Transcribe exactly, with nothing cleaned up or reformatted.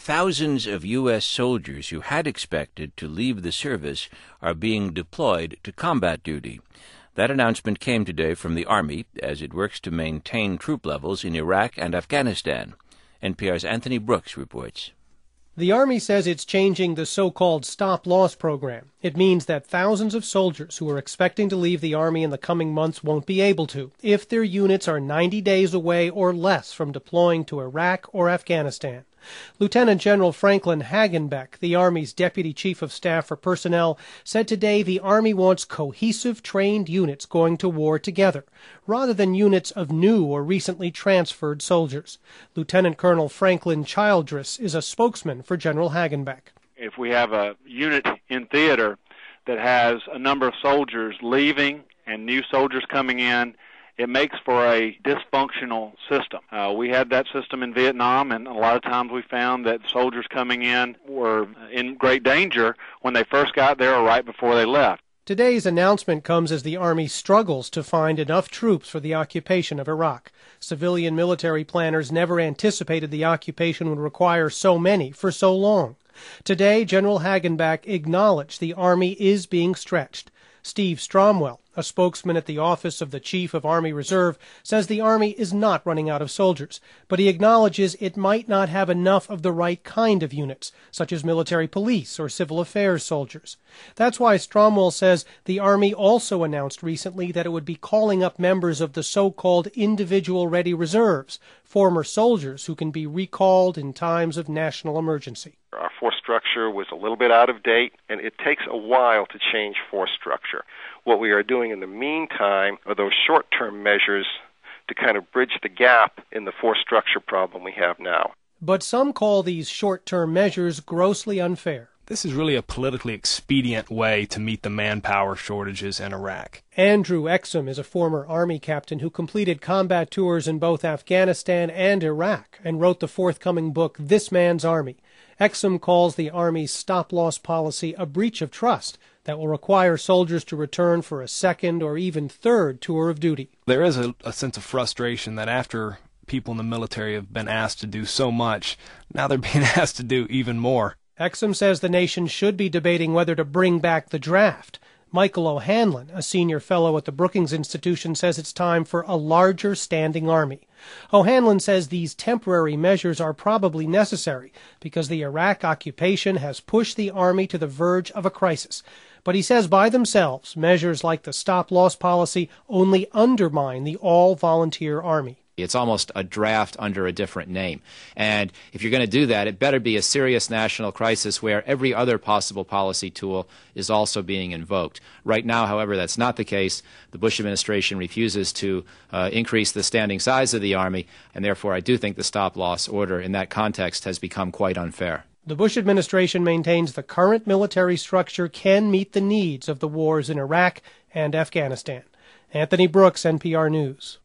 Thousands of U S soldiers who had expected to leave the service are being deployed to combat duty. That announcement came today from the Army as it works to maintain troop levels in Iraq and Afghanistan. N P R's Anthony Brooks reports. The Army says it's changing the so-called stop-loss program. It means that thousands of soldiers who are expecting to leave the Army in the coming months won't be able to if their units are ninety days away or less from deploying to Iraq or Afghanistan. Lieutenant General Franklin Hagenbeck, the Army's Deputy Chief of Staff for Personnel, said today the Army wants cohesive, trained units going to war together, rather than units of new or recently transferred soldiers. Lieutenant Colonel Franklin Childress is a spokesman for General Hagenbeck. If we have a unit in theater that has a number of soldiers leaving and new soldiers coming in, it makes for a dysfunctional system. Uh, we had that system in Vietnam, and a lot of times we found that soldiers coming in were in great danger when they first got there or right before they left. Today's announcement comes as the Army struggles to find enough troops for the occupation of Iraq. Civilian military planners never anticipated the occupation would require so many for so long. Today, General Hagenbeck acknowledged the Army is being stretched. Steve Stromwell, a spokesman at the Office of the Chief of Army Reserve, says the Army is not running out of soldiers, but he acknowledges it might not have enough of the right kind of units, such as military police or civil affairs soldiers. That's why Stromwell says the Army also announced recently that it would be calling up members of the so-called individual ready reserves, former soldiers who can be recalled in times of national emergency. Our force structure was a little bit out of date, and it takes a while to change force structure. What we are doing in the meantime are those short-term measures to kind of bridge the gap in the force structure problem we have now. But some call these short-term measures grossly unfair. This is really a politically expedient way to meet the manpower shortages in Iraq. Andrew Exum is a former Army captain who completed combat tours in both Afghanistan and Iraq and wrote the forthcoming book, This Man's Army. Exum calls the Army's stop-loss policy a breach of trust that will require soldiers to return for a second or even third tour of duty. There is a, a sense of frustration that after people in the military have been asked to do so much, now they're being asked to do even more. Exum says the nation should be debating whether to bring back the draft. Michael O'Hanlon, a senior fellow at the Brookings Institution, says it's time for a larger standing Army. O'Hanlon says these temporary measures are probably necessary because the Iraq occupation has pushed the Army to the verge of a crisis. But he says by themselves, measures like the stop-loss policy only undermine the all-volunteer Army. It's almost a draft under a different name. And if you're going to do that, it better be a serious national crisis where every other possible policy tool is also being invoked. Right now, however, that's not the case. The Bush administration refuses to uh, increase the standing size of the Army, and therefore I do think the stop-loss order in that context has become quite unfair. The Bush administration maintains the current military structure can meet the needs of the wars in Iraq and Afghanistan. Anthony Brooks, N P R News.